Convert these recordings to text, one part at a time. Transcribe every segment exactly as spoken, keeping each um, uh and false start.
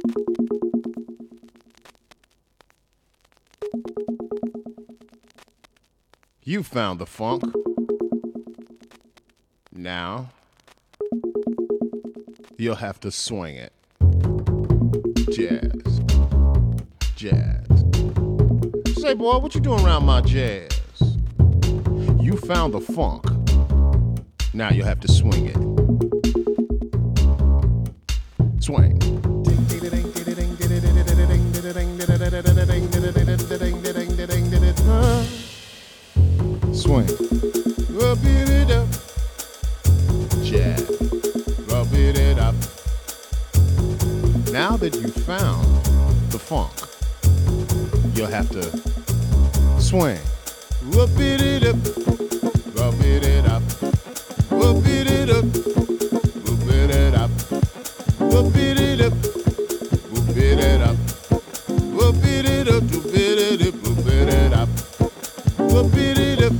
You found the funk. Now, you'll have to swing it. Jazz. Jazz. Say, boy, what you doing around my jazz? You found the funk. Now you'll have to swing it. Swing. Swing. Rub it up. Jazz. Rub it up. Now that you found the funk, you'll have to swing. Rub it up. Rub it up. Rub it up. Rub it up. Rub it up. Rub it up. Rub it up. Rub it up. Rub it up. Rub it up.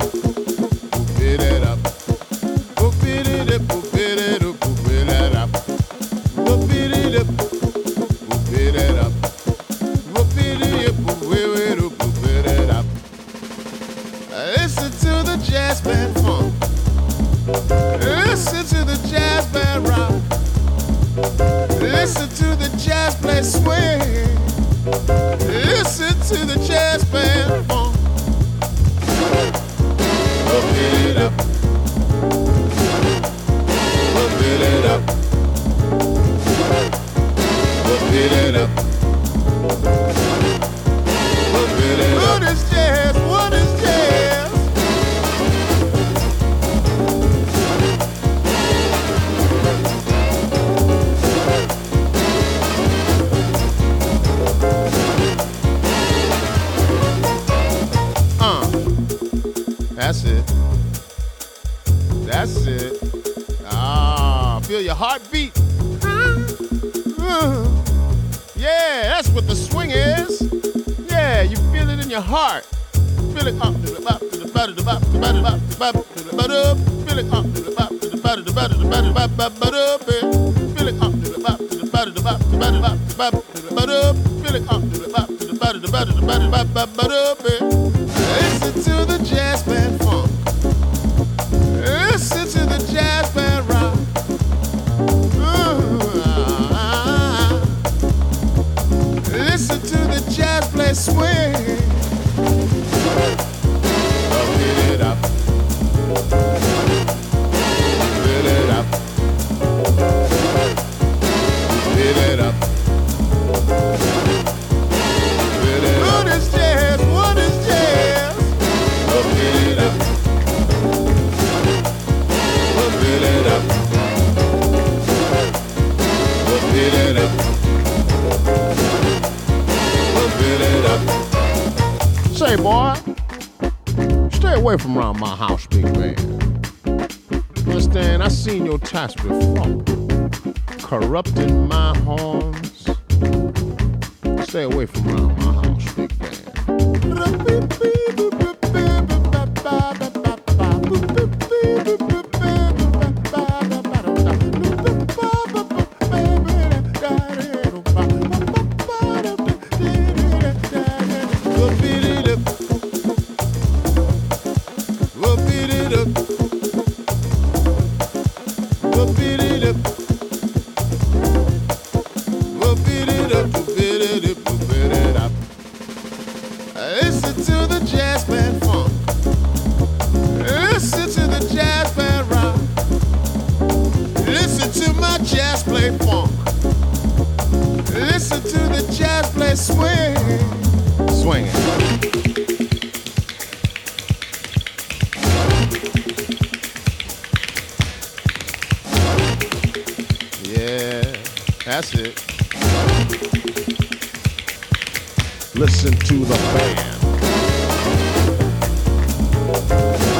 Listen to the jazz band funk. Listen to the jazz band rock. Listen to the jazz play swing. Listen to the jazz band funk. Rub it up. Rub it up. Rub it up. Rub it up. What is jazz? What is jazz? Uh, that's it. That's it. Ah, feel your heartbeat. Uh, yeah, that's what the swing is. Yeah, you feel it in your heart. Feel it up to the bop, to the bop, to the bop, to the bop, to the bop, to the bop, up. Feel it up to the bop, to the bop, to the bop, to the bop, to the bop, bop, up. Feel it up to the bop, to the bop, to the bop, to the bop, to the bop, to the bop, up. Feel it up to the bop, to the bop, to the bop, to the bop, to the bop, bop, up. Listen to the jazz band funk. Listen to the jazz band rock. Listen to the jazz play swing. Rub it up. Fill it up. Fill it up. Fill it up. What is jazz? What is jazz? Rub it up. Fill it up. Fill it up. Fill it up. Say, boy, stay away from around my house, big man. Understand? I seen your tats before, corrupting my horns. Stay away from around my house, big man. Listen to the jazz band funk. Listen to the jazz band rock. Listen to my jazz play funk. Listen to the jazz play swing. Swing it. Yeah, that's it. Listen to the band.